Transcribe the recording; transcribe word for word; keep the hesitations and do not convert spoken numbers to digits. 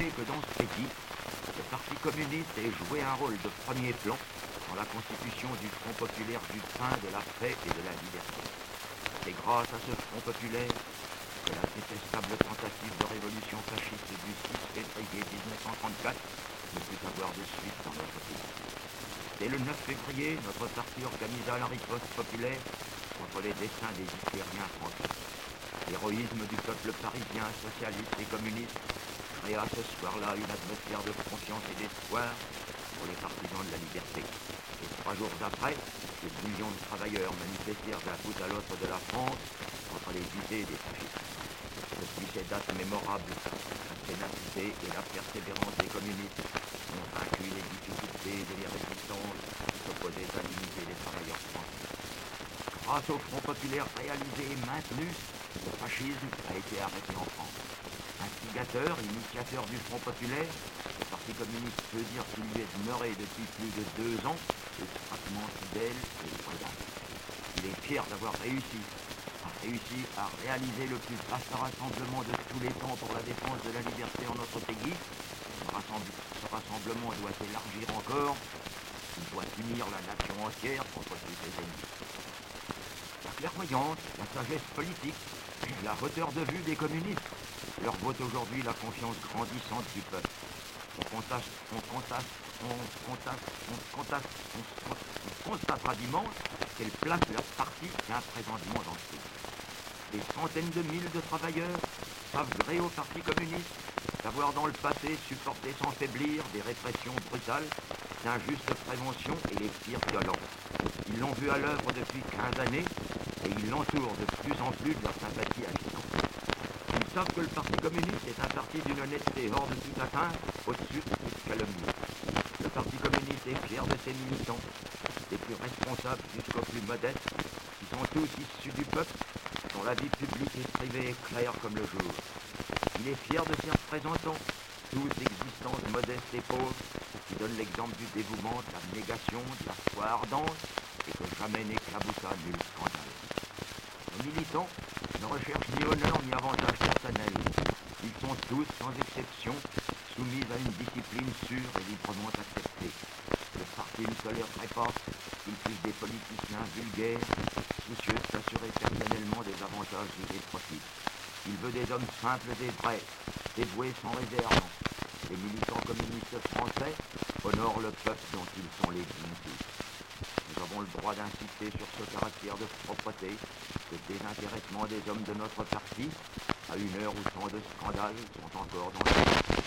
souligner que dans ce pays, le Parti communiste ait joué un rôle de premier plan dans la constitution du Front populaire du pain, de la paix et de la liberté. C'est grâce à ce Front populaire que la détestable tentative de révolution fasciste du six février mille neuf cent trente-quatre ne put avoir de suite dans notre pays. Dès le neuf février, notre parti organisa la riposte populaire contre les desseins des hitlériens français. L'héroïsme du peuple parisien, socialiste et communiste, créa ce soir-là une atmosphère de confiance et d'espoir pour les partisans de la liberté. Et trois jours après, des millions de travailleurs manifestèrent d'un bout à l'autre de la France contre les idées des fascistes. Depuis ces dates mémorables, la ténacité et la persévérance des communistes ont vaincu les difficultés et les résistances qui s'opposaient à l'unité des travailleurs français. Grâce au Front populaire réalisé et maintenu, le fascisme a été arrêté en France. Instigateur, initiateur du Front populaire, le Parti communiste peut dire qu'il lui est demeuré depuis plus de deux ans étroitement fidèle et loyal. Il est fier d'avoir réussi, a réussi à réaliser le plus vaste rassemblement de tous les temps pour la défense de la liberté en notre pays. Ce, rassemble, ce rassemblement doit s'élargir encore, il doit unir la nation entière contre tous ses ennemis. La clairvoyance, la sagesse politique, la hauteur de vue des communistes leur vaut aujourd'hui la confiance grandissante du peuple. On constate, on constate, on constate, on constate, on, on constatera dimanche quelle place leur parti tient présentement dans ce pays. Des centaines de milliers de travailleurs savent gré au Parti communiste, savoir dans le passé supporter sans faiblir des répressions brutales, d'injustes préventions et les pires violences. Ils l'ont vu à l'œuvre depuis quinze années et ils l'entourent de plus en plus de leur sympathie agissante. Ils savent que le Parti communiste est un parti d'une honnêteté hors de toute atteinte, au-dessus de toute calomnie. Le Parti communiste est fier de ses militants, des plus responsables jusqu'aux plus modestes, qui sont tous issus du peuple, dont la vie publique et privée est claire comme le jour. Il est fier de ses représentants, tous d'existence modeste et pauvre, qui donnent l'exemple du dévouement, de l'abnégation, de la foi ardente, et que jamais n'éclaboussa nul scandale. Les militants ne recherchent ni honneur ni avantage personnel. Ils sont tous, sans exception, soumis à une discipline sûre et librement acceptée. Le parti ne tolérerait pas qu'ils fussent des politiciens vulgaires, soucieux de s'assurer personnellement des avantages et des profits. Il veut des hommes simples et vrais, dévoués sans réserve. Les militants communistes français honorent le peuple dont ils sont les dignités. Nous avons le droit d'insister sur ce caractère de propreté, de désintéressement des hommes de notre parti, à une heure où tant de scandales sont encore dans le monde.